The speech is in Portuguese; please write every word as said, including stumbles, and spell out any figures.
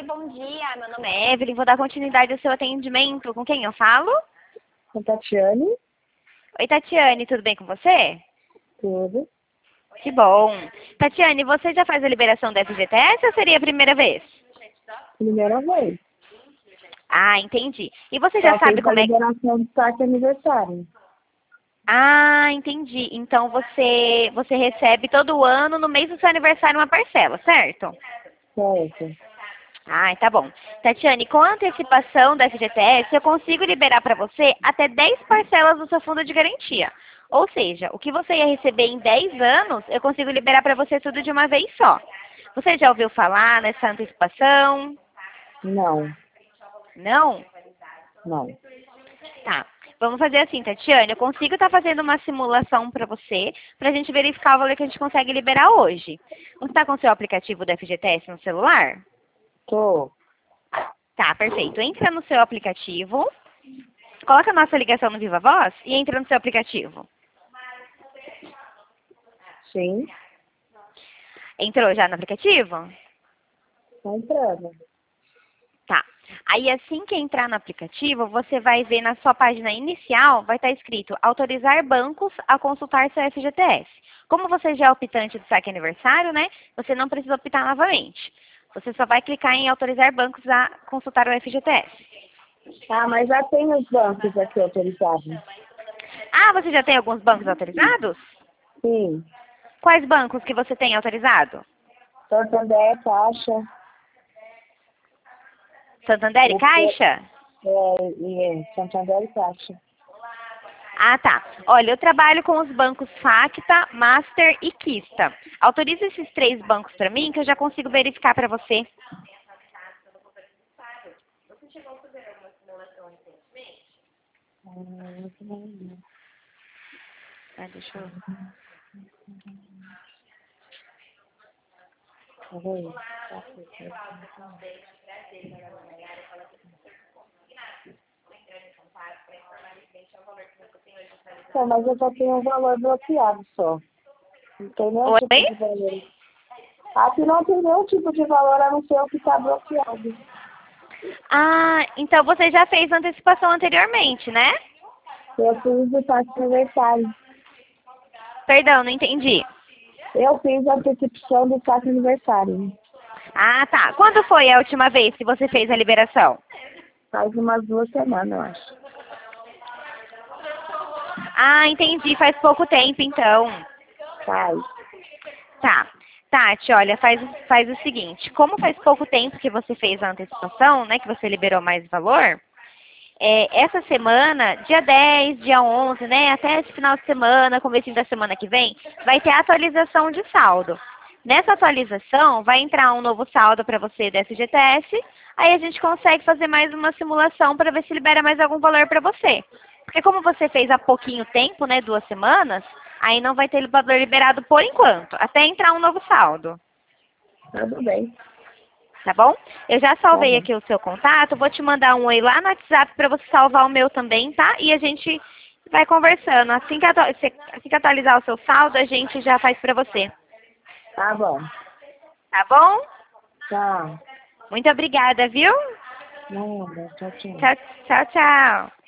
bom dia. Meu nome é Evelyn. Vou dar continuidade ao seu atendimento. Com quem eu falo? Com Tatiane. Oi, Tatiane. Tudo bem com você? Tudo. Que bom. Tatiane, você já faz a liberação da F G T S ou seria a primeira vez? Primeira vez. Ah, entendi. E você já Só sabe fiz como a é que... liberação do saque aniversário. Ah, entendi. Então você, você recebe todo ano, no mês do seu aniversário, uma parcela, certo? Certo. Ah, tá bom. Tatiane, com a antecipação da F G T S, eu consigo liberar para você até dez parcelas do seu fundo de garantia. Ou seja, o que você ia receber em dez anos, eu consigo liberar para você tudo de uma vez só. Você já ouviu falar nessa antecipação? Não. Não? Não. Tá. Vamos fazer assim, Tatiane, eu consigo estar fazendo uma simulação para você, para a gente verificar o valor que a gente consegue liberar hoje. Você está com o seu aplicativo do F G T S no celular? Tô. Tá, perfeito. Entra no seu aplicativo, coloca a nossa ligação no Viva Voz e entra no seu aplicativo. Sim. Entrou já no aplicativo? Tá entrando. Tá. Aí assim que entrar no aplicativo, você vai ver na sua página inicial, vai estar escrito autorizar bancos a consultar seu F G T S. Como você já é optante do saque aniversário, né? Você não precisa optar novamente. Você só vai clicar em autorizar bancos a consultar o F G T S. Ah, mas já tem os bancos aqui autorizados. Ah, você já tem alguns bancos autorizados? Sim. Quais bancos que você tem autorizado? Santander, Caixa. Santander e O que- Caixa? É, e é, Santander e Caixa. Ah, tá. Olha, eu trabalho com os bancos Facta, Master e Kista. Autoriza esses três bancos para mim que eu já consigo verificar para você. Hum, Ah, deixa eu... peraí. Não, mas eu só tenho um valor bloqueado só. Não tem nenhum tipo Oi? de valor. Aqui não tem nenhum tipo de valor a não ser o que está bloqueado. Ah, então você já fez antecipação anteriormente, né? Eu fiz o saque aniversário. Perdão, não entendi. Eu fiz a antecipação do saque aniversário. Ah, tá. Quando foi a última vez que você fez a liberação? Faz umas duas semanas, eu acho. Ah, entendi. Faz pouco tempo, então. Faz. Tá. Tati, olha, faz, faz o seguinte. Como faz pouco tempo que você fez a antecipação, né, que você liberou mais valor, é, essa semana, dia dez, dia onze, né, até esse final de semana, comecinho da semana que vem, vai ter atualização de saldo. Nessa atualização, vai entrar um novo saldo para você da F G T S, aí a gente consegue fazer mais uma simulação para ver se libera mais algum valor para você. Porque como você fez há pouquinho tempo, né, duas semanas, aí não vai ter valor liberado por enquanto, até entrar um novo saldo. Tudo bem. Tá bom? Eu já Tá salvei bom. aqui o seu contato, vou te mandar um oi lá no WhatsApp para você salvar o meu também, tá? E a gente vai conversando. Assim que, atu assim que atualizar o seu saldo, a gente já faz para você. Tá bom. Tá bom? Tchau. Muito obrigada, viu? Nada, tchau, tchau. Tchau, tchau, tchau.